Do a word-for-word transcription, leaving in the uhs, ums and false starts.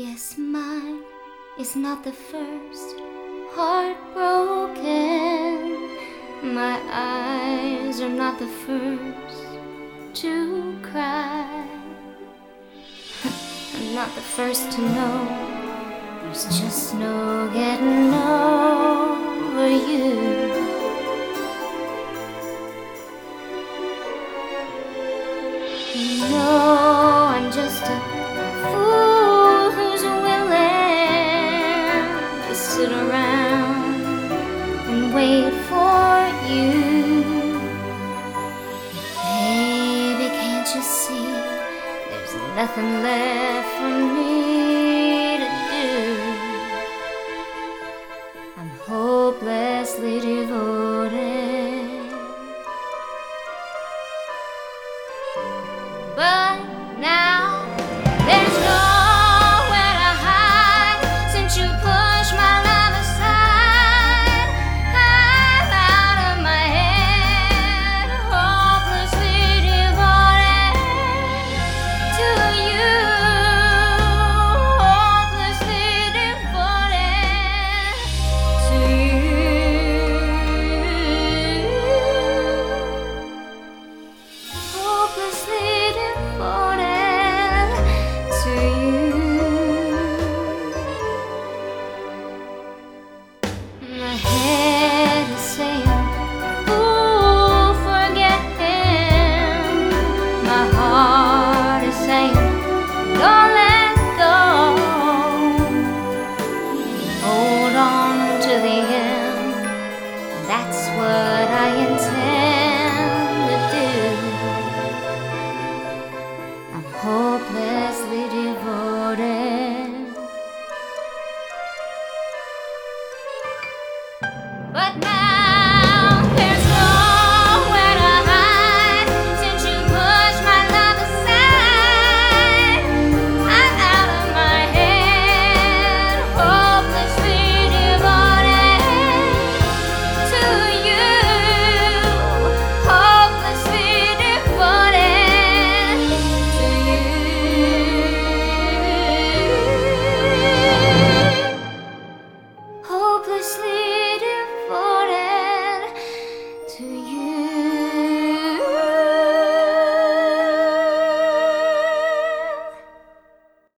Guess mine is not the first heartbroken. My eyes are not the first to cry. I'm not the first to know there's just no getting over you. You know I'm just a fool who's willing to sit around and wait for you. Baby, can't you see there's nothing left